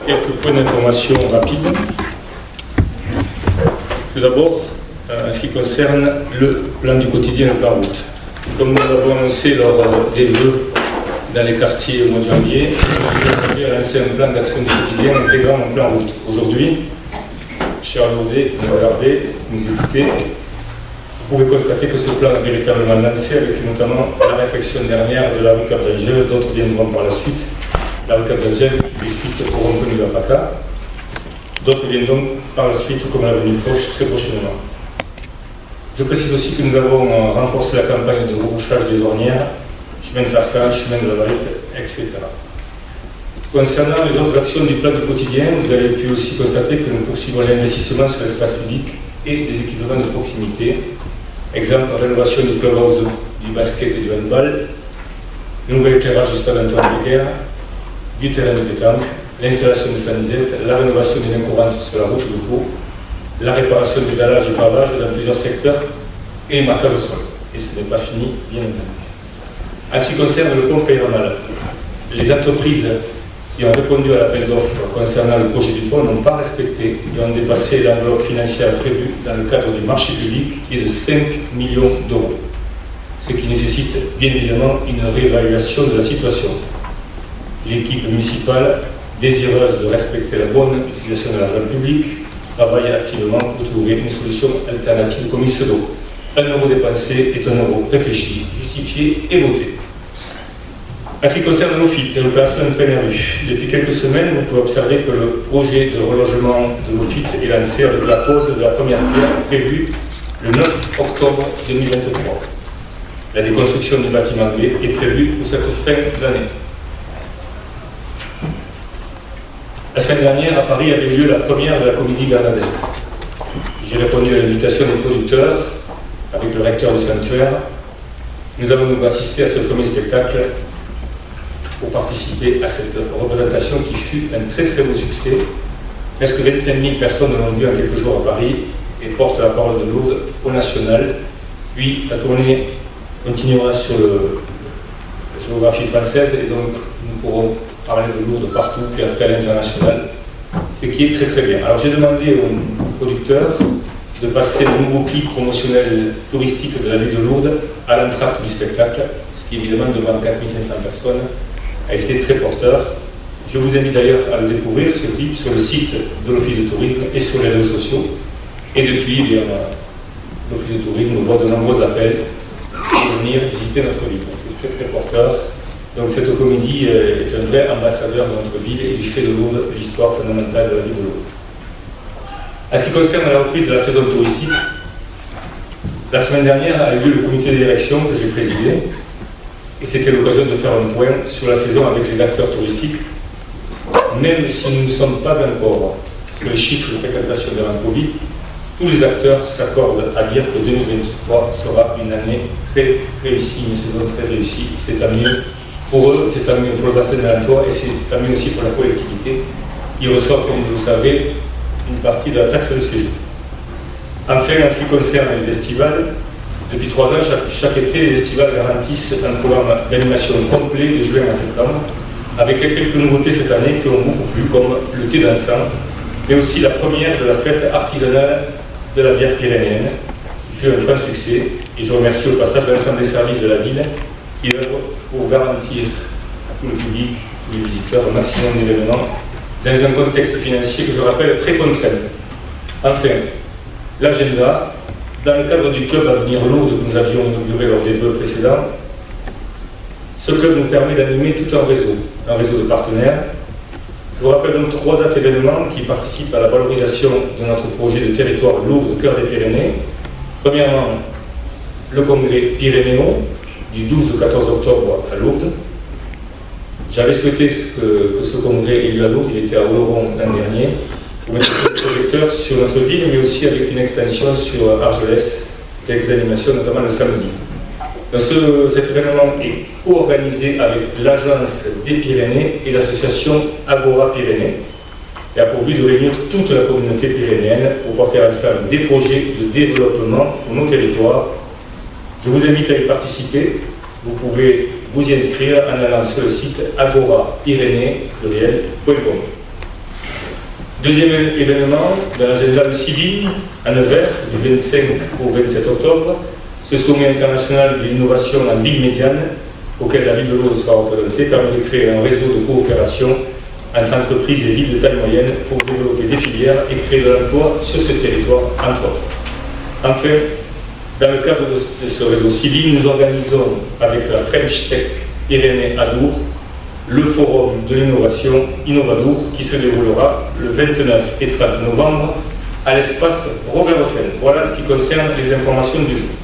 Quelques points d'information rapides. Tout d'abord, en ce qui concerne le plan du quotidien et le plan route. Comme nous l'avons annoncé lors des vœux dans les quartiers au mois de janvier, nous avons lancé un plan d'action du quotidien intégrant un plan route. Aujourd'hui, chers Lourdais qui nous regardez, qui nous écoutez, vous pouvez constater que ce plan est véritablement lancé avec notamment la réflexion dernière de la rue Cap d'Angèle, d'autres viendront par la suite. La rue Cap d'Angèle, les suites auront connu la PACA. D'autres viendront par la suite, comme l'avenue Foch, très prochainement. Je précise aussi que nous avons renforcé la campagne de rebouchage des ornières, chemin de Sarsal, chemin de la Valette, etc. Concernant les autres actions du plan du quotidien, vous avez pu aussi constater que nous poursuivons l'investissement sur l'espace public et des équipements de proximité. Exemple, rénovation du clubhouse du basket et du handball, le nouvel éclairage du stade Antoine Béguerre, du terrain de pétanque, l'installation de Sanisette, la rénovation des lignes courantes sur la route de Pau, la réparation des dallages et pavages dans plusieurs secteurs et les marquages au sol. Et ce n'est pas fini, bien entendu. En ce qui concerne le pont Peyramal, les entreprises qui ont répondu à l'appel d'offres concernant le projet du pont n'ont pas respecté et ont dépassé l'enveloppe financière prévue dans le cadre du marché public qui est de 5 millions d'euros. Ce qui nécessite bien évidemment une réévaluation de la situation. L'équipe municipale, désireuse de respecter la bonne utilisation de l'argent public, travaille activement pour trouver une solution alternative comme il se doit. 1 euro dépensé est 1 euro réfléchi, justifié et voté. En ce qui concerne l'OFIT, l'opération NPNRU, depuis quelques semaines, vous pouvez observer que le projet de relogement de l'OFIT est lancé avec la pose de la première pierre prévue le 9 octobre 2023. La déconstruction du bâtiment B est prévue pour cette fin d'année. La semaine dernière, à Paris, avait lieu la première de la Comédie Bernadette. J'ai répondu à l'invitation des producteurs avec le recteur du sanctuaire. Nous avons donc assisté à ce premier spectacle pour participer à cette représentation qui fut un très très beau succès. Presque 25 000 personnes l'ont vu en quelques jours à Paris et portent la parole de Lourdes au national. Puis la tournée continuera sur la géographie française et donc nous pourrons parler de Lourdes partout et après à l'international, ce qui est très très bien. Alors j'ai demandé aux producteurs de passer le nouveau clip promotionnel touristique de la ville de Lourdes à l'entracte du spectacle, ce qui évidemment devant 4500 personnes a été très porteur. Je vous invite d'ailleurs à le découvrir, ce clip, sur le site de l'Office de tourisme et sur les réseaux sociaux. Et depuis, l'Office de tourisme voit de nombreux appels pour venir visiter notre ville. C'est très très porteur. Donc cette comédie est un vrai ambassadeur de notre ville et du fait de Lourdes, l'histoire fondamentale de la ville de Lourdes. En ce qui concerne la reprise de la saison touristique, la semaine dernière a eu lieu le comité de direction que j'ai présidé et c'était l'occasion de faire un point sur la saison avec les acteurs touristiques, même si nous ne sommes pas encore sur les chiffres de fréquentation de la Covid, tous les acteurs s'accordent à dire que 2023 sera une année très réussie, une saison très réussie. C'est tant mieux pour eux, c'est tant mieux pour le bassin de l'emploi et c'est tant mieux aussi pour la collectivité qui reçoit, comme vous le savez, une partie de la taxe de séjour. Enfin, en ce qui concerne les estivales, depuis 3 ans, chaque été, les estivales garantissent un programme d'animation complet de juin à septembre, avec quelques nouveautés cette année qui ont beaucoup plu, comme le thé dansant, mais aussi la première de la fête artisanale de la bière pyrénéenne, qui fut un franc succès. Et je remercie au passage l'ensemble des services de la ville qui œuvrent pour garantir à tout le public, les visiteurs, un maximum d'événements, dans un contexte financier que je rappelle très contraint. Enfin, l'agenda, dans le cadre du club Avenir Lourdes que nous avions inauguré lors des vœux précédents, ce club nous permet d'animer tout un réseau de partenaires. Je vous rappelle donc 3 dates événements qui participent à la valorisation de notre projet de territoire Lourdes, cœur des Pyrénées. Premièrement, le congrès Pyrénéo du 12 au 14 octobre à Lourdes. J'avais souhaité que ce congrès ait lieu à Lourdes, il était à Oloron l'an dernier, pour mettre un projecteur sur notre ville, mais aussi avec une extension sur Argelès, quelques animations, notamment le samedi. Donc cet événement est co-organisé avec l'Agence des Pyrénées et l'association Agora Pyrénées, et a pour but de réunir toute la communauté pyrénéenne pour porter ensemble des projets de développement pour nos territoires. Je vous invite à y participer. Vous pouvez vous y inscrire en allant sur le site agorapyrénées.com. Deuxième événement, dans l'agenda de Civil, à Nevers, du 25 au 27 octobre, ce sommet international de l'innovation en ville médiane, auquel la ville de Lourdes sera représentée, permet de créer un réseau de coopération entre entreprises et villes de taille moyenne pour développer des filières et créer de l'emploi sur ce territoire, entre autres. Enfin, dans le cadre de ce réseau civil, nous organisons avec la French Tech Irénée Adour le forum de l'innovation Innovadour qui se déroulera le 29 et 30 novembre à l'espace Robert Hossein. Voilà ce qui concerne les informations du jour.